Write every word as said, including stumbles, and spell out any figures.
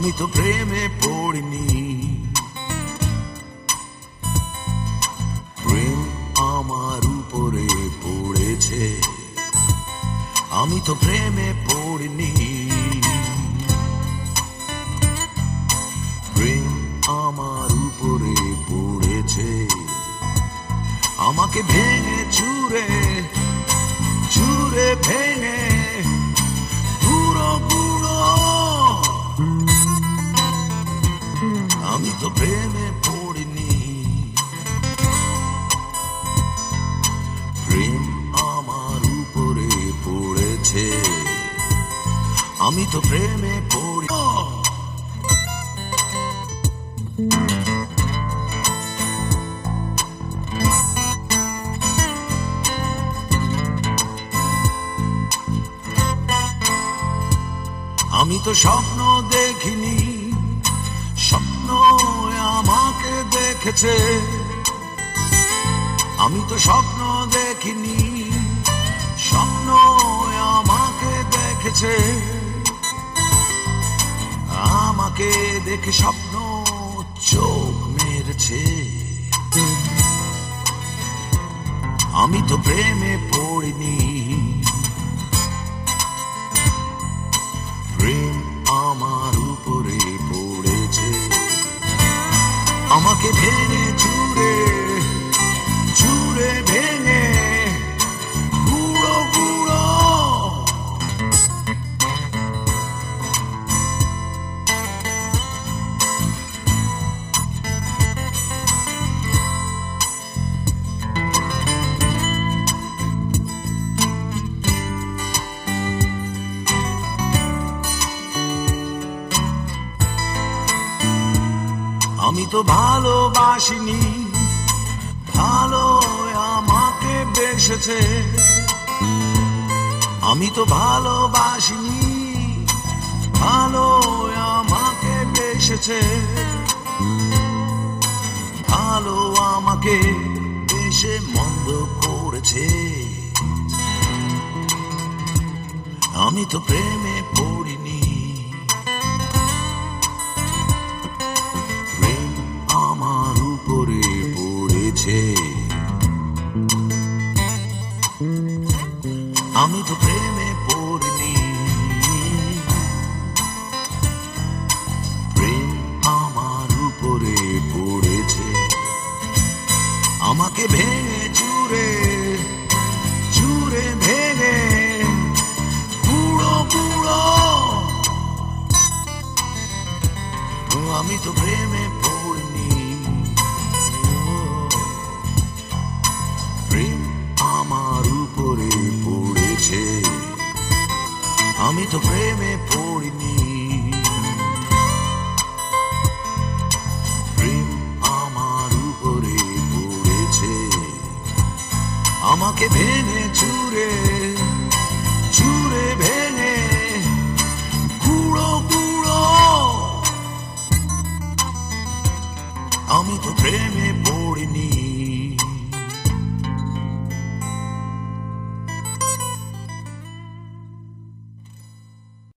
আমি তো প্রেমে পড়িনি, প্রেম আমার উপরে পড়েছে। আমি তো প্রেমে পড়িনি, প্রেম আমার উপরে পড়েছে। আমাকে ভেঙে চুরে চুরে ভেঙে গুঁড়ো গুঁড়ো, আমি তো প্রেমে পড়িনি, প্রেম আমার উপরে পড়েছে। আমি তো প্রেমে পড়ি। আমি তো স্বপ্ন দেখিনি, স্বপ্ন আমাকে দেখেছে। আমি তো স্বপ্ন দেখিনি, স্বপ্ন আমাকে দেখেছে। আমাকে দেখে স্বপ্ন চোখ মেরেছে। আমি তো প্রেমে পড়িনি, প্রেম আমার উপরে পড়েছে। আমাকে ভেঙে চুরে চুরে ভেঙে গুঁড়ো গুঁড়ো, আমি তো ভালোবাসিনি, ভালো আমাকে বেসেছে। আমি তো ভালোবাসিনি, ভালো আমাকে বেসেছে। ভালো আমাকে বেশে মন্দ করেছে। আমি তো প্রেমে পড়িনি, আমার উপরে পড়েছে। আমি তো প্রেমে পড়িনি, প্রেম আমার উপরে পড়েছে। আমাকে ভেঙে চুরে চুরে ভেঙে গুঁড়ো গুঁড়ো, আমি তো প্রেমে পড়িনি, প্রেম আমার উপরে পড়েছে। আমি তো প্রেমে পড়িনি, প্রেম আমার উপরে পড়েছে। আমাকে ভেঙে